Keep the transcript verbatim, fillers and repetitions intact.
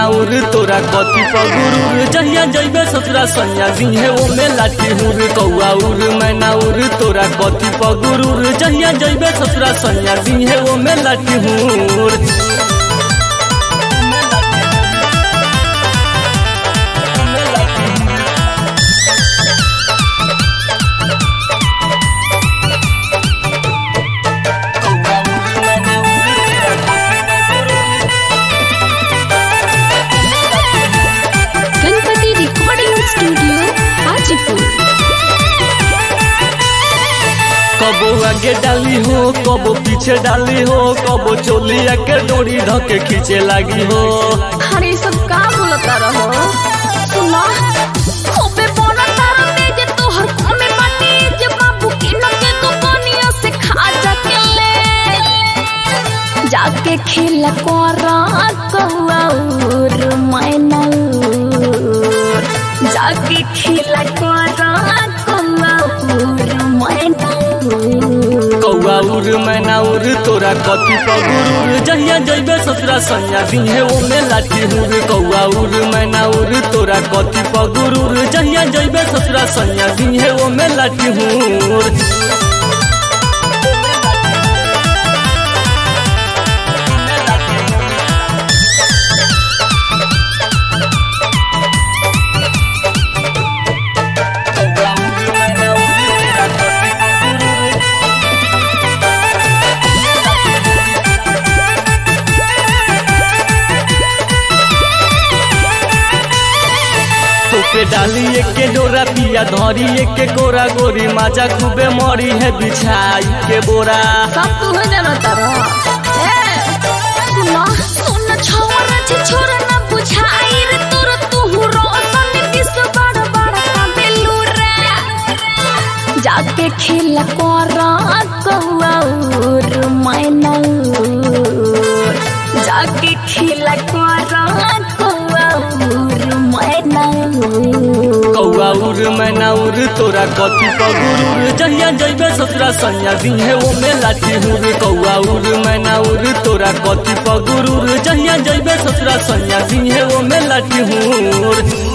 उर तोरा कथी पगुरूर जहिया जइबे ससुरा सैया दिहे ओ में लाठी हुर कौआ उर मैना उर तोरा कथी पगुरूर जहिया जइबे ससुरा सैया दिहे ओ में लाठी हुर कबो आगे डाली हो कबो पीछे डाली हो कबो चोलिया के डोरी धके खींचे लगी हो। अरे सब का बोलता रहो सुना होबे बोलता रहे जे तोहर में पानी जे बाबू की नके तो पानिया से खा जाके ले जाके खेल कोरा कौआ उर मैना जाके खेल कोरा कौआ उर मैना कौआ उर मैना उर तोरा कथी पगुरूर जहिया जइबे ससुरा सैया दिहे ओ में लाठी हुर कौआ उर मैना उर तोरा कथी पगुरूर जहिया जइबे ससुरा सैया दिहे ओ में लाठी हुर पे डाली के डोरा पिया धरी के गोरा गोरी माजा खूबे मरी है बिछाई के बोरा सब तू है जानता रहा ए सुना सुन छोरा छी छोरा ना बुझाई रे तोर तू रोशन दिस बड़ बड़ काबिलू रे जाके खेल कोरा कौआ उर मैना जाके खेल कोरा कौआ उर मैना कौआ उर मैना उर तोरा कथी पगुरूर जहिया जइबे ससुरा सैया दिहे ओ में लाठी हुर कौआ उर मैना उर तोरा कथी पगुरूर जहिया जइबे ससुरा सैया दिहे ओ में लाठी हुर।